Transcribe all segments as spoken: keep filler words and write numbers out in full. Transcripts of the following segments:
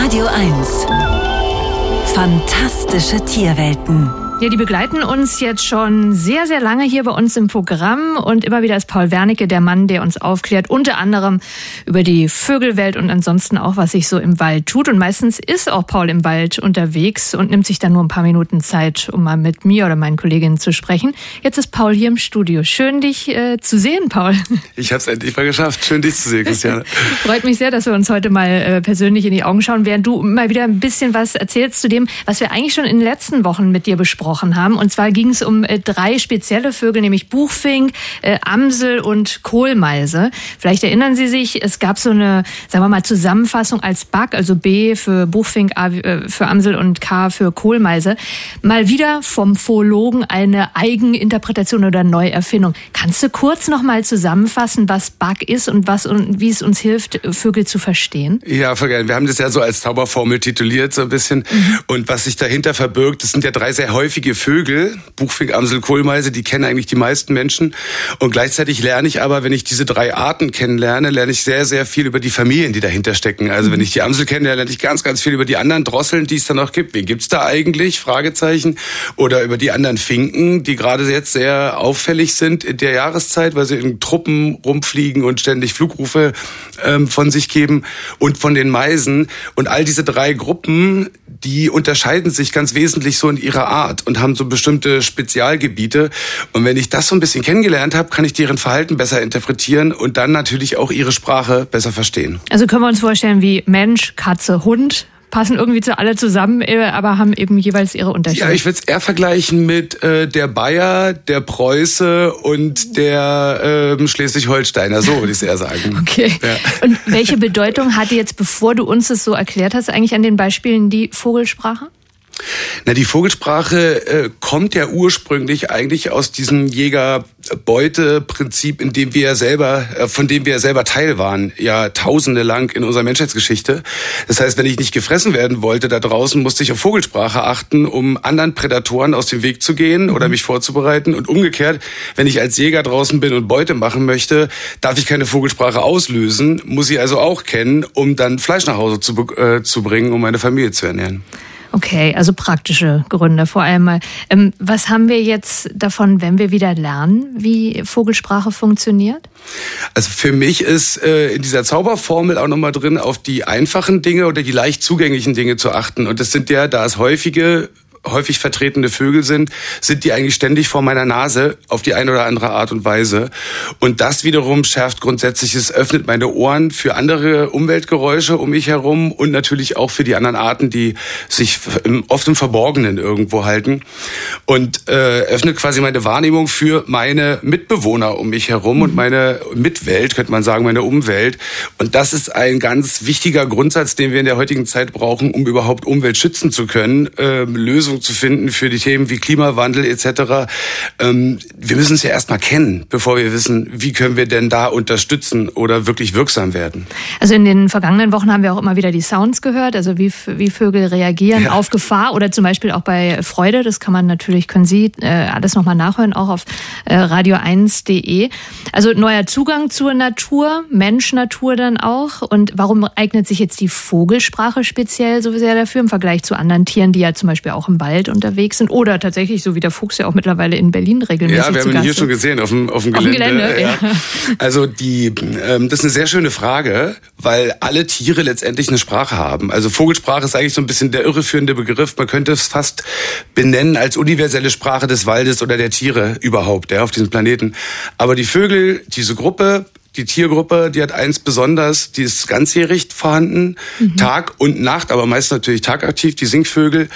Radio eins. Fantastische Tierwelten. Ja, die begleiten uns jetzt schon sehr, sehr lange hier bei uns im Programm. Und immer wieder ist Paul Wernicke der Mann, der uns aufklärt, unter anderem über die Vögelwelt und ansonsten auch, was sich so im Wald tut. Und meistens ist auch Paul im Wald unterwegs und nimmt sich dann nur ein paar Minuten Zeit, um mal mit mir oder meinen Kolleginnen zu sprechen. Jetzt ist Paul hier im Studio. Schön, dich äh, zu sehen, Paul. Ich habe es endlich mal geschafft. Schön, dich zu sehen, Christiane. Freut mich sehr, dass wir uns heute mal äh, persönlich in die Augen schauen, während du mal wieder ein bisschen was erzählst zu dem, was wir eigentlich schon in den letzten Wochen mit dir besprochen haben. Und zwar ging es um äh, drei spezielle Vögel, nämlich Buchfink, äh, Amsel und Kohlmeise. Vielleicht erinnern Sie sich, es gab so eine, sagen wir mal, Zusammenfassung als B A K, also B für Buchfink, A für Amsel und K für Kohlmeise. Mal wieder vom Phologen eine Eigeninterpretation oder Neuerfindung. Kannst du kurz noch mal zusammenfassen, was B A K ist und was und wie es uns hilft, Vögel zu verstehen? Ja, voll gerne. Wir haben das ja so als Zauberformel tituliert so ein bisschen. Mhm. Und was sich dahinter verbirgt, das sind ja drei sehr häufige Vögel, Buchfink, Amsel, Kohlmeise, die kennen eigentlich die meisten Menschen. Und gleichzeitig lerne ich aber, wenn ich diese drei Arten kennenlerne, lerne ich sehr, sehr viel über die Familien, die dahinter stecken. Also wenn ich die Amsel kenne, lerne ich ganz, ganz viel über die anderen Drosseln, die es da noch gibt. Wen gibt's da eigentlich? Fragezeichen. Oder über die anderen Finken, die gerade jetzt sehr auffällig sind in der Jahreszeit, weil sie in Truppen rumfliegen und ständig Flugrufe ähm, von sich geben. Und von den Meisen. Und all diese drei Gruppen, die unterscheiden sich ganz wesentlich so in ihrer Art und haben so bestimmte Spezialgebiete. Und wenn ich das so ein bisschen kennengelernt habe, kann ich deren Verhalten besser interpretieren und dann natürlich auch ihre Sprache besser verstehen. Also können wir uns vorstellen wie Mensch, Katze, Hund, passen irgendwie zu alle zusammen, aber haben eben jeweils ihre Unterschiede. Ja, ich würde es eher vergleichen mit äh, der Bayer, der Preuße und der äh, Schleswig-Holsteiner, so würde ich es eher sagen. Okay. Ja. Und welche Bedeutung hatte jetzt, bevor du uns das so erklärt hast, eigentlich an den Beispielen die Vogelsprache? Na, die Vogelsprache äh, kommt ja ursprünglich eigentlich aus diesem Jäger-Beute-Prinzip, in dem wir selber, äh, von dem wir selber Teil waren, ja tausende lang in unserer Menschheitsgeschichte. Das heißt, wenn ich nicht gefressen werden wollte da draußen, musste ich auf Vogelsprache achten, um anderen Prädatoren aus dem Weg zu gehen oder mich vorzubereiten. Und umgekehrt, wenn ich als Jäger draußen bin und Beute machen möchte, darf ich keine Vogelsprache auslösen, muss ich also auch kennen, um dann Fleisch nach Hause zu, äh, zu bringen, um meine Familie zu ernähren. Okay, also praktische Gründe vor allem mal. Ähm, was haben wir jetzt davon, wenn wir wieder lernen, wie Vogelsprache funktioniert? Also für mich ist äh, in dieser Zauberformel auch nochmal drin, auf die einfachen Dinge oder die leicht zugänglichen Dinge zu achten. Und das sind ja, da es häufige häufig vertretene Vögel sind, sind die eigentlich ständig vor meiner Nase auf die eine oder andere Art und Weise. Und das wiederum schärft grundsätzlich, es öffnet meine Ohren für andere Umweltgeräusche um mich herum und natürlich auch für die anderen Arten, die sich oft im Verborgenen irgendwo halten. Und äh, öffnet quasi meine Wahrnehmung für meine Mitbewohner um mich herum und meine Mitwelt, könnte man sagen, meine Umwelt. Und das ist ein ganz wichtiger Grundsatz, den wir in der heutigen Zeit brauchen, um überhaupt Umwelt schützen zu können, äh, Lösungen zu finden für die Themen wie Klimawandel et cetera. Ähm, wir müssen es ja erstmal kennen, bevor wir wissen, wie können wir denn da unterstützen oder wirklich wirksam werden. Also in den vergangenen Wochen haben wir auch immer wieder die Sounds gehört, also wie, wie Vögel reagieren ja. auf Gefahr oder zum Beispiel auch bei Freude. Das kann man natürlich, können Sie äh, alles nochmal nachhören, auch auf äh, radio eins punkt de. Also neuer Zugang zur Natur, Mensch-Natur dann auch. Und warum eignet sich jetzt die Vogelsprache speziell so sehr dafür im Vergleich zu anderen Tieren, die ja zum Beispiel auch im Wald unterwegs sind oder tatsächlich, so wie der Fuchs ja auch mittlerweile in Berlin regelmäßig Ja, wir haben ihn hier schon gesehen auf dem, auf dem Gelände. Auf dem Gelände ja. Ja. Also die, ähm, das ist eine sehr schöne Frage, weil alle Tiere letztendlich eine Sprache haben. Also Vogelsprache ist eigentlich so ein bisschen der irreführende Begriff. Man könnte es fast benennen als universelle Sprache des Waldes oder der Tiere überhaupt, ja, auf diesem Planeten. Aber die Vögel, diese Gruppe, die Tiergruppe, die hat eins besonders, die ist ganzjährig vorhanden, mhm. Tag und Nacht, aber meist natürlich tagaktiv, die Singvögel,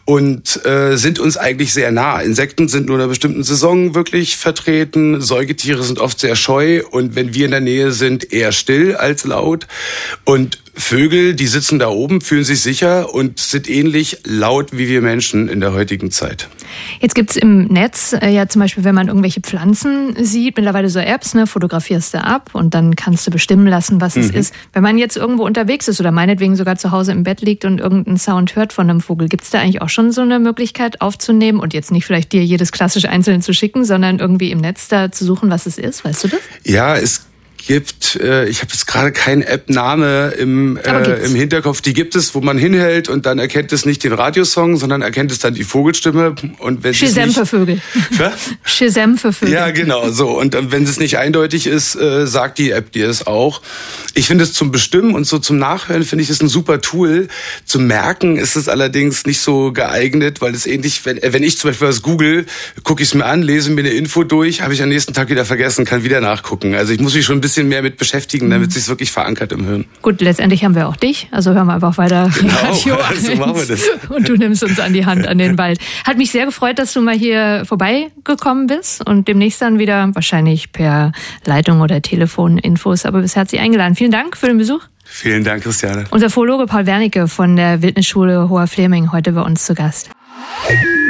und äh, sind uns eigentlich sehr nah. Insekten sind nur in einer bestimmten Saison wirklich vertreten, Säugetiere sind oft sehr scheu und wenn wir in der Nähe sind, eher still als laut. Und Vögel, die sitzen da oben, fühlen sich sicher und sind ähnlich laut wie wir Menschen in der heutigen Zeit. Jetzt gibt's im Netz äh, ja zum Beispiel, wenn man irgendwelche Pflanzen sieht, mittlerweile so Apps, ne, fotografierst du ab und dann kannst du bestimmen lassen, was mhm. es ist. Wenn man jetzt irgendwo unterwegs ist oder meinetwegen sogar zu Hause im Bett liegt und irgendeinen Sound hört von einem Vogel, gibt's da eigentlich auch schon so eine Möglichkeit aufzunehmen und jetzt nicht vielleicht dir jedes klassisch einzeln zu schicken, sondern irgendwie im Netz da zu suchen, was es ist? Weißt du das? Ja, es gibt, äh, ich habe jetzt gerade keinen App-Name im, äh, im Hinterkopf, die gibt es, wo man hinhält und dann erkennt es nicht den Radiosong, sondern erkennt es dann die Vogelstimme. Und wenn Shazam nicht, für Vögel. Shazam für Vögel. Ja, genau, so. Und äh, wenn es nicht eindeutig ist, äh, sagt die App dir es auch. Ich finde es zum Bestimmen und so zum Nachhören finde ich es ein super Tool. Zum Merken ist es allerdings nicht so geeignet, weil es ähnlich, wenn, wenn ich zum Beispiel was google, gucke ich es mir an, lese mir eine Info durch, habe ich am nächsten Tag wieder vergessen, kann wieder nachgucken. Also ich muss mich schon ein bisschen mehr mit beschäftigen, damit es sich wirklich verankert im Hirn. Gut, letztendlich haben wir auch dich, also hören wir einfach weiter genau, Radio so machen wir das. Und du nimmst uns an die Hand an den Wald. Hat mich sehr gefreut, dass du mal hier vorbeigekommen bist und demnächst dann wieder wahrscheinlich per Leitung oder Telefon Infos, aber bisher hat sie eingeladen. Vielen Dank für den Besuch. Vielen Dank, Christiane. Unser Zoologe Paul Wernicke von der Wildnisschule Hoher Fleming heute bei uns zu Gast.